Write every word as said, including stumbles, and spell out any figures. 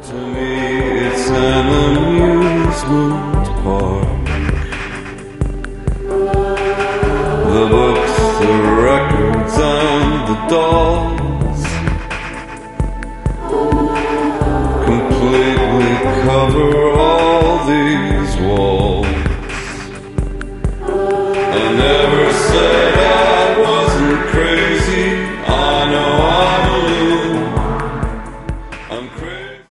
To me, it's an amusement park. The books, the records, and the dolls